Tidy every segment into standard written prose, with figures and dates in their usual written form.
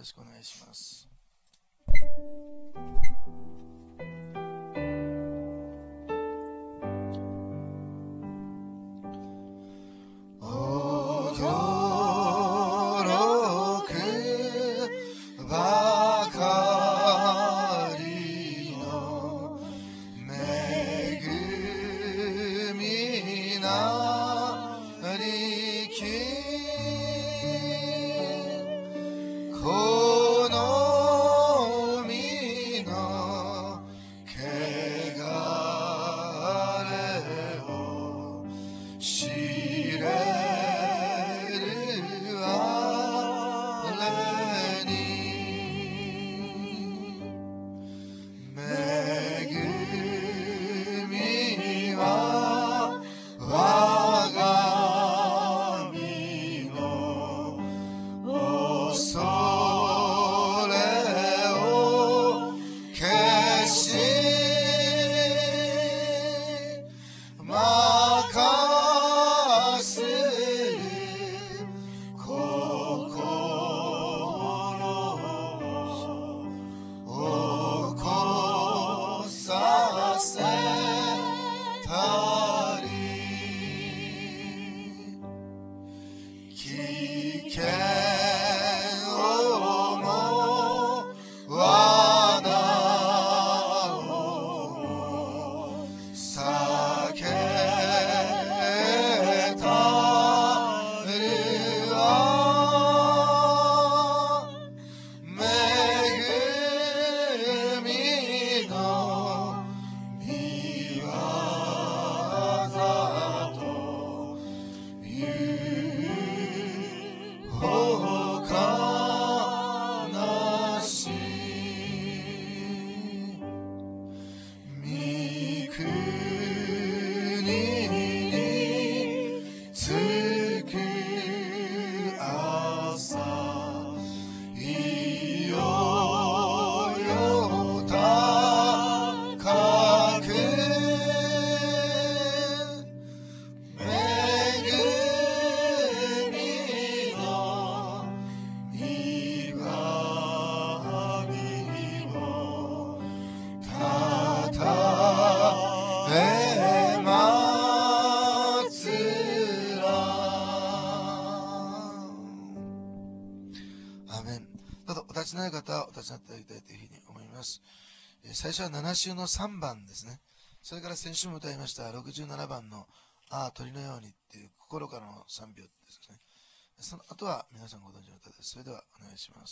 ろしくお願いします。お立ちになる方はお立ちになっていただきたいというふうに思います。最初は7週の3番ですね。それから先週も歌いました67番のああ鳥のようにっていう心からの賛美ですね。その後は皆さんご存知の歌です。それではお願いします。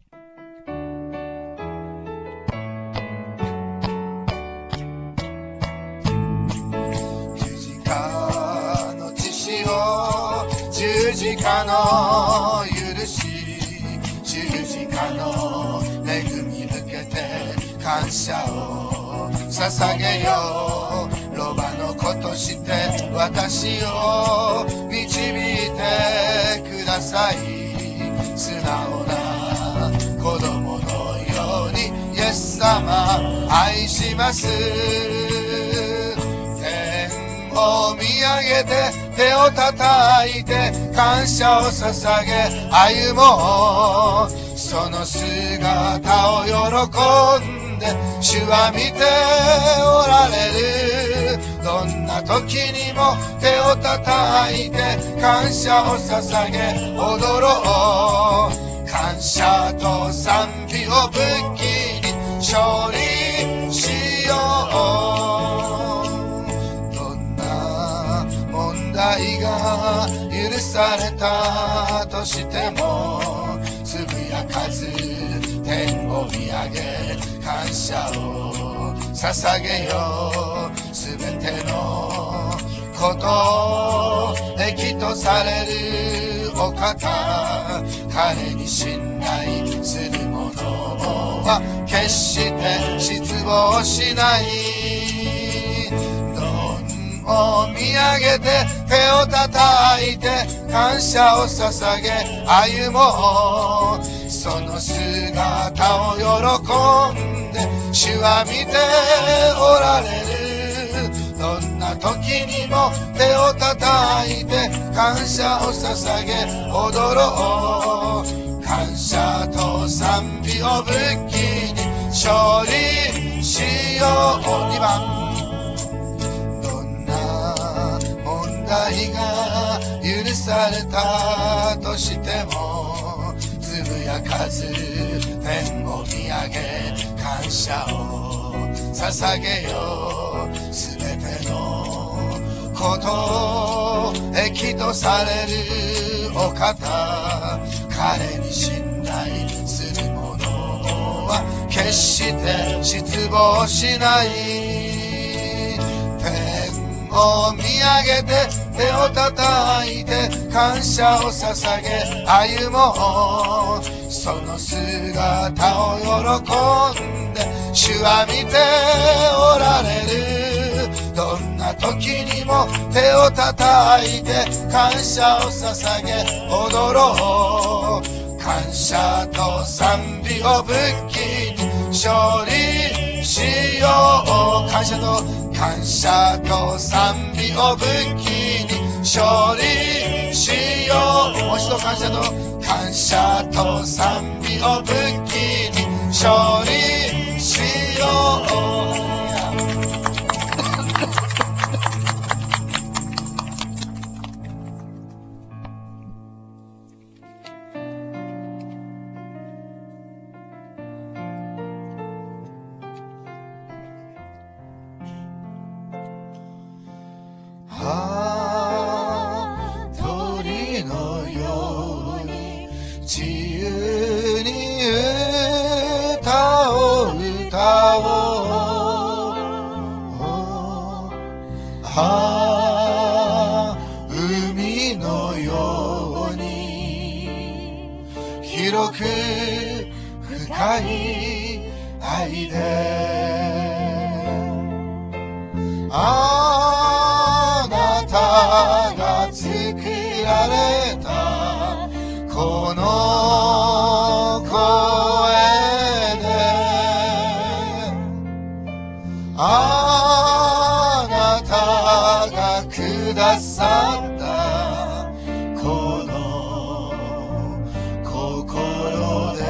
十字架の血潮、十字架の許し、十字架の恵み向けて感謝を捧げよう。ロバの子として私を導いてください。素直な子供のようにイエス様愛します。天を見上げて手を叩いて感謝を捧げ歩もう。その姿を喜んで主は見ておられる。どんな時にも手を叩いて感謝を捧げ踊ろう。感謝と賛美を武器に勝利しよう。どんな問題が許されたとしてもつぶやかず天を見上げ感謝を捧げよう。すべてのこと益とされるお方、彼に信頼する者は決して失望しない。を見上げて手を叩いて感謝を捧げ歩もう。その姿を喜んで主は見ておられる。どんな時にも手を叩いて感謝を捧げ踊ろう。感謝と勝利しよう。2番、どんな問題が許されたとしてもつぶやかず天を見上げ感謝を捧げよう。すべてのことを益とされるお方、彼に信頼する者は決して失望しない。天を見上げて手を叩いて感謝を捧げ歩もう。その姿を喜んで主は見ておられる。どんな時にも手を叩いて感謝を捧げ踊ろう。感謝と賛美を武器に勝利しよう。感謝と賛美を武器に勝利しよう。もう一度感謝と賛美を武器に勝利しよう。鳥のように自由に歌を歌おう。海のように広く深い愛であなたが作られたこの声であなたがくださったこの心で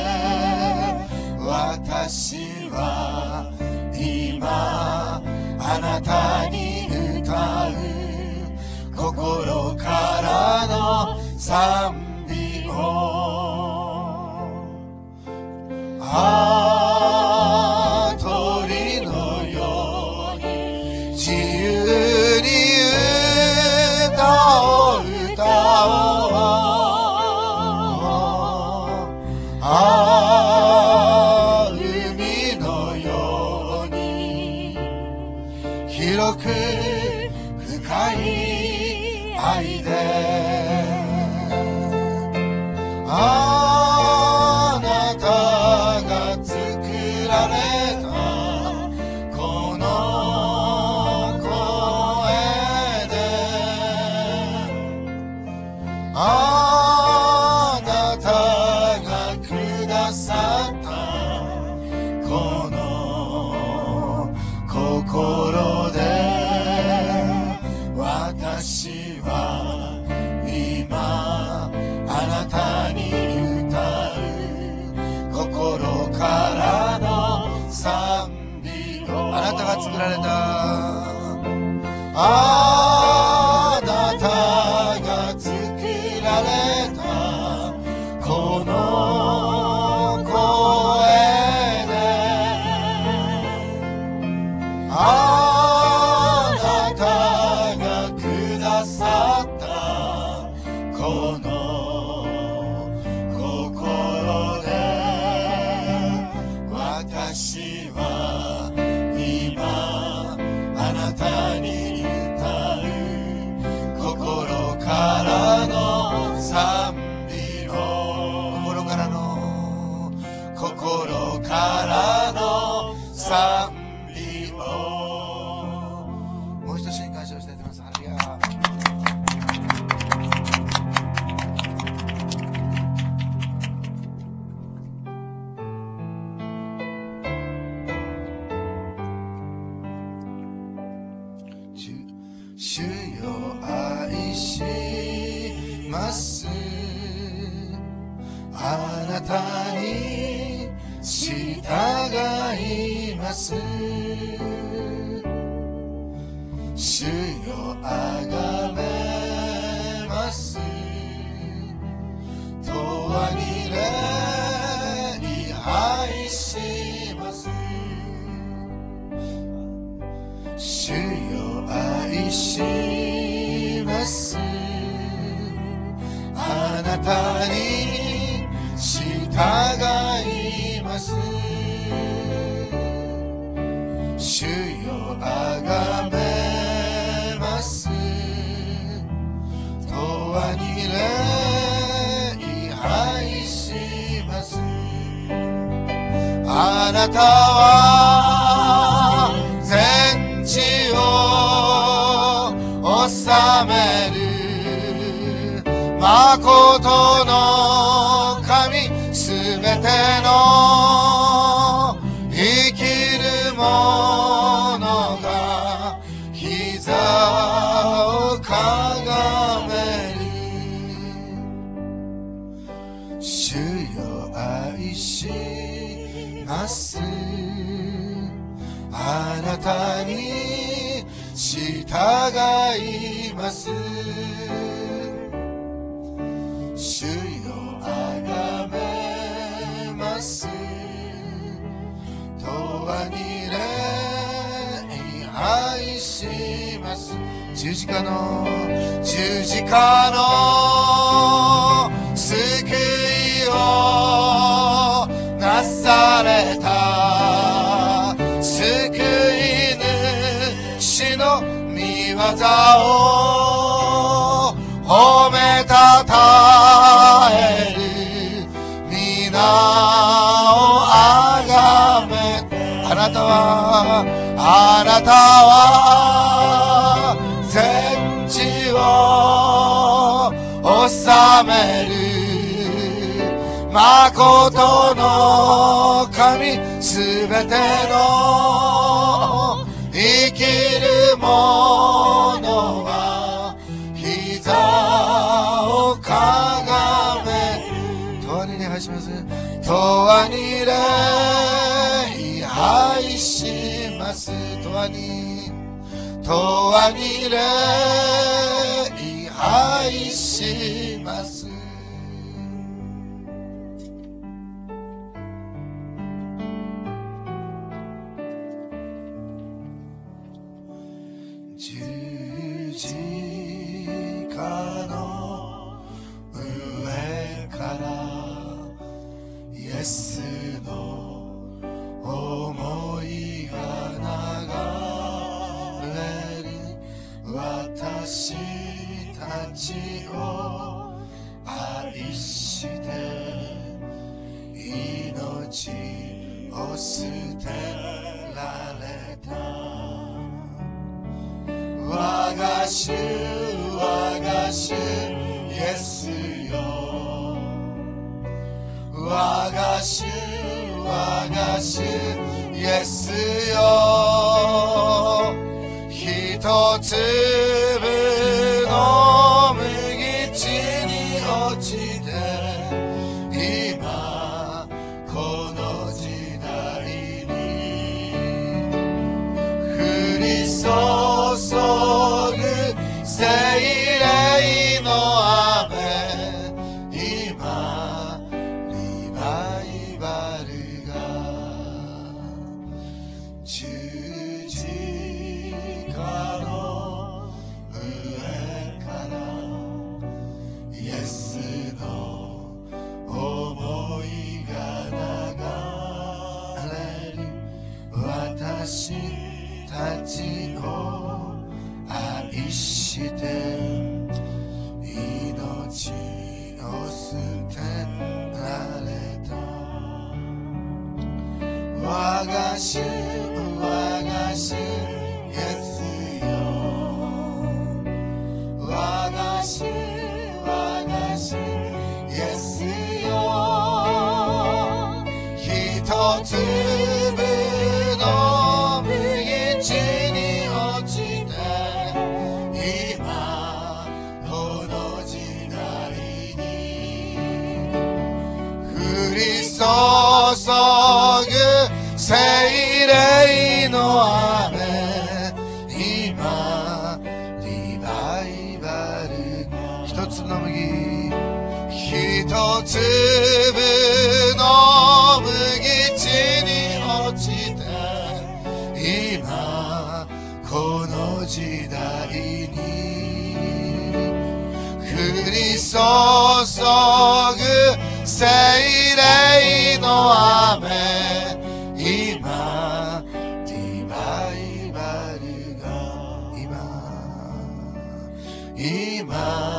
私は今あなたに歌う心からの賛美を。鳥のように自由に歌を歌おう。海のように広く深い愛であなたが作られたこの声であなたがくださったこの心で私は今あなたに歌う心からの賛美を。あなたが作られたあなたが作られたこの声であなたがくださったこの心で私は今あなたに歌う心からの賛美を。心からの賛美を。もう一度感謝をしたいと思います。ハレルヤ。主よ愛します。あなたに従ます。主よあがめます。永遠に礼拝します。主よ愛します。あなたに従います。主よあがめます。永遠に礼拝します。あなたは全地を治める誠の神、すべての生きる者が膝をかがめる。主よ愛します。あなたに従います。主よあがめます。永遠に礼拝します。十字架の救いをなされた救い主の御業を褒めたたえる皆をあがめ。あなたは全地を治める誠の神、すべての生きる者は膝をかがめ。永遠に礼拝します。永遠に礼拝します。永遠に礼拝します。十字架の上からイエスの思いが流れる。私たちを愛して命を捨てられた。我が主イエスよ。我が主イエスよ。一粒の麦地に落ちて今この時代に降り注ぐ聖霊の雨。今リバイバルが十字架の上からイエスの思いが流れる。私たちを愛して命を捨てられた。我が主イエスよ。我が主イエスよ。一粒の麦地に落ちて今この時代に降り注ぐ聖霊雨今リバイバル一粒の麦一粒の麦地に落ちて今この時代に降り注ぐ聖霊の雨今リバイバルが今